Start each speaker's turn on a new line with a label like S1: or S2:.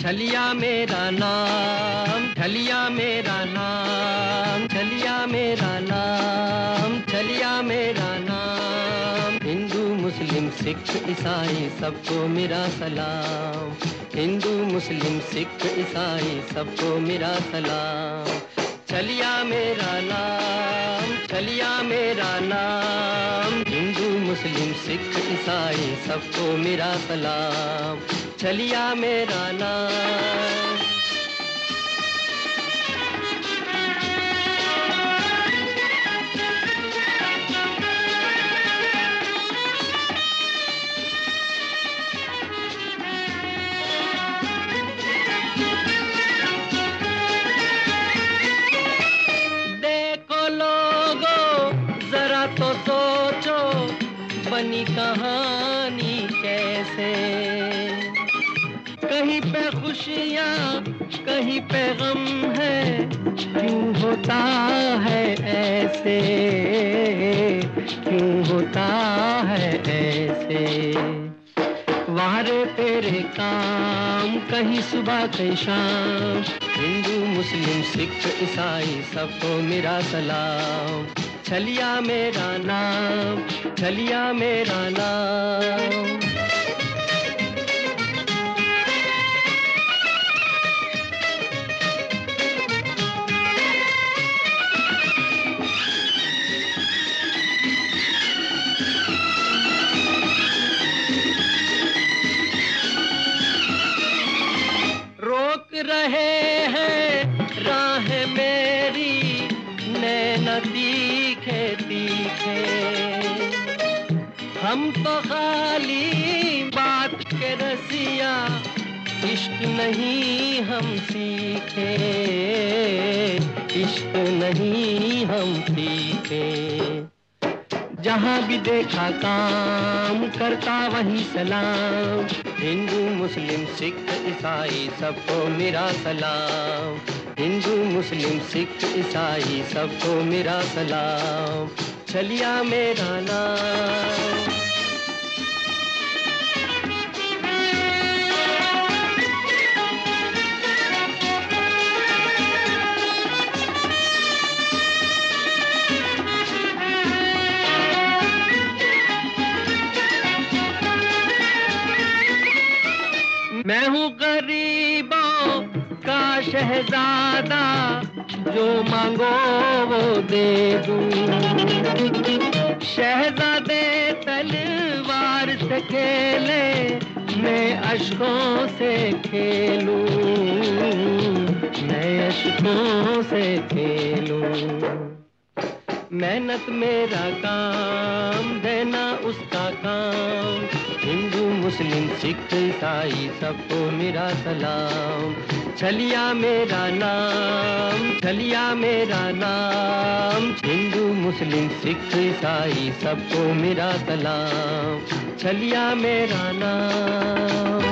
S1: छलिया मेरा नाम, छलिया मेरा नाम, छलिया मेरा नाम, छलिया मेरा नाम। हिंदू मुस्लिम सिख ईसाई सबको मेरा सलाम। हिंदू मुस्लिम सिख ईसाई सबको मेरा सलाम। छलिया मेरा नाम, छलिया मेरा नाम। हिंदू मुस्लिम सिख ईसाई सबको मेरा सलाम। छलिया मेरा नाम। देखो लोगो जरा तो सोचो बनी कहानी कैसे। कहीं पे खुशियाँ कहीं पे गम है, क्यों होता है ऐसे, क्यों होता है ऐसे। वारे तेरे काम कहीं सुबह कहीं शाम। हिंदू मुस्लिम सिख ईसाई सबको मेरा सलाम। छलिया मेरा नाम, छलिया मेरा नाम। रोक रहे हैं राह मेरी नैन तीखे तीखे। हम तो खाली बात के रसिया, इश्क नहीं हम सीखे, इश्क नहीं हम सीखे। जहाँ भी देखा काम करता वही सलाम। हिंदू मुस्लिम सिख ईसाई सबको मेरा सलाम। हिंदू मुस्लिम सिख ईसाई सबको मेरा सलाम। छलिया मेरा नाम। मैं हूँ गरीबों का शहजादा, जो मांगो वो दे दूं। शहजादे तलवार से खेले, मैं अश्कों से खेलूं, मैं अश्कों से खेलूं। मेहनत मेरा काम, देना उसका काम। हिंदू मुस्लिम सिख ईसाई सबको मेरा सलाम। छलिया मेरा नाम, छलिया मेरा नाम। हिंदू मुस्लिम सिख ईसाई सबको मेरा सलाम। छलिया मेरा नाम।